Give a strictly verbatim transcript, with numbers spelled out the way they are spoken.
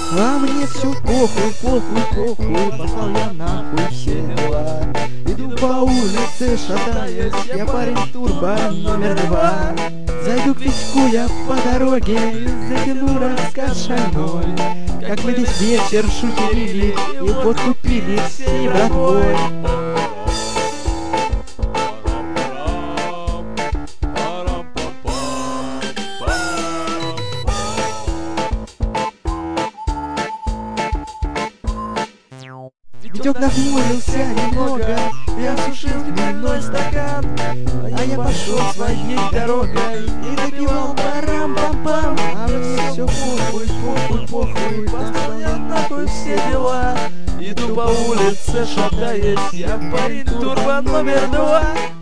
А мне все похуй, похуй, похуй, послал я нахуй все дела. Иду по улице, шатаясь, я парень турбан номер два. Зайду к Витьку я по дороге и затяну рассказ шальной, как мы весь вечер шутили и водку пили всей братвой. Витек нахмурился немного и осушил хмельной стакан, а я пошел своей дорогой и допивал парам-пам-пам. А мне все похуй, похуй, похуй, послал я нахуй все дела. Иду по улице, шатаясь, я парень турбан номер два.